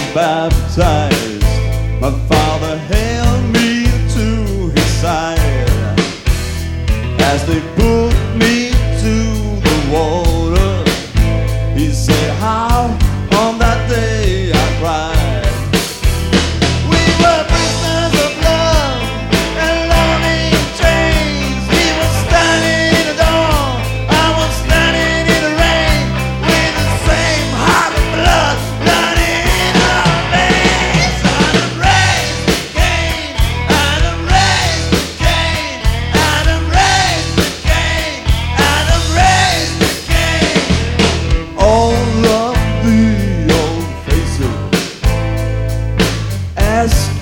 baptized, my father held me to his side as they put me to the water. He said, how on that day I cried. We were prisoners of love and lonely chains. He was standing in the dawn, I was standing in the rain, with the same heart and blood running in our veins. Adam raised Cain, Adam raised Cain, Adam raised Cain, Adam raised Cain. All of the old faces ask